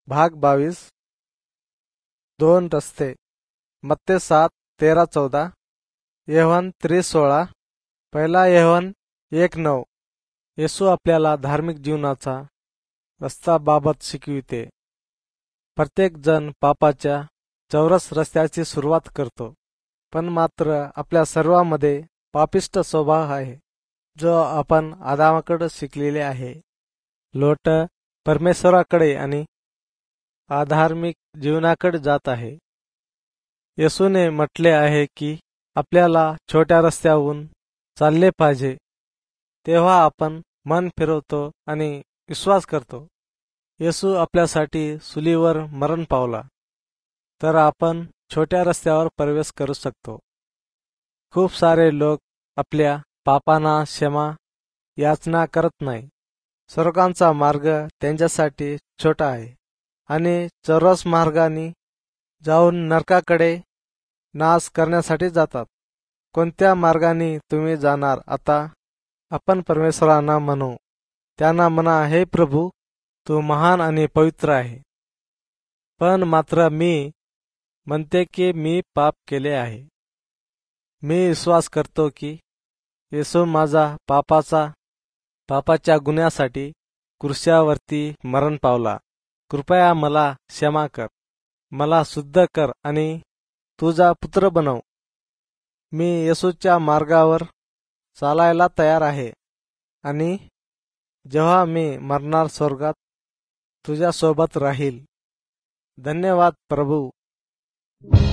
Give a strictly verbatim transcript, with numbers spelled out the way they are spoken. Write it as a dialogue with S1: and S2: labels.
S1: भाग बावीस. दोन रस्ते. मत्ते सात तेरा चौदा. योहान त्रीस सोळा. पहिला योहान एक नऊ. येशू आपल्याला धार्मिक जीवनाचा रस्त्याबाबत शिकविते. प्रत्येक जण पापाच्या चौरस रस्त्याची सुरुवात करतो, पण मात्र आपल्या सर्वांमध्ये पापिष्ट स्वभाव आहे, जो आपण आदामाकडे शिकलेले आहे. लोट परमेश्वराकडे आणि अधार्मिक जीवनाकडे जात आहे. येशूने म्हटले आहे की आपल्याला छोट्या रस्त्यावरून चालले पाहिजे. तेव्हा आपण मन फिरवतो आणि विश्वास करतो. येशू आपल्यासाठी सुलीवर मरण पावला, तर आपण छोट्या रस्त्यावर प्रवेश करू शकतो. खूप सारे लोक आपल्या पापांना क्षमा याचना करत नाही. स्वर्गाचा मार्ग त्यांच्यासाठी छोटा आहे आणि चौरस मार्गाने जाऊन नरकाकडे नाश करण्यासाठी जातात. कोणत्या मार्गाने तुम्ही जाणार? आता आपण परमेश्वरांना म्हणू. त्यांना म्हणा, हे प्रभू, तू महान आणि पवित्र आहे, पण मात्र मी म्हणते की मी पाप केले आहे. मी विश्वास करतो की येशू माझा पापाचा पापाच्या गुन्ह्यासाठी क्रूसावरती मरण पावला. कृपया मला क्षमा कर, मला शुद्ध कर आणि तुझा पुत्र बनव. मी येशूच्या मार्गावर चालायला तयार आहे आणि जेव्हा मी मरणार स्वर्गात तुझ्या सोबत राहील. धन्यवाद प्रभू.